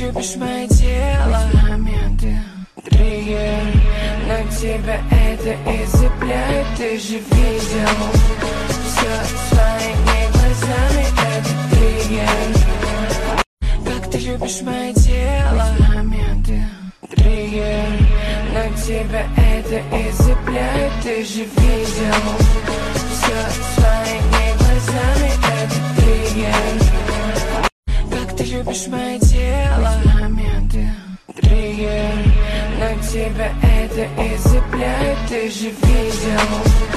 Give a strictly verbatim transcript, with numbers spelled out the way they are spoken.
любишь мое тело, моменты, триггер. Но тебя это и цепляет, ты же видел все своими глазами, это триггер. Как ты любишь мое тело, моменты, триггер. Но тебя это и цепляет, ты же видел все своими глазами, это триггер. Как ты любишь мое тело, моменты, триггер. Но тебя это и цепляет, ты же видел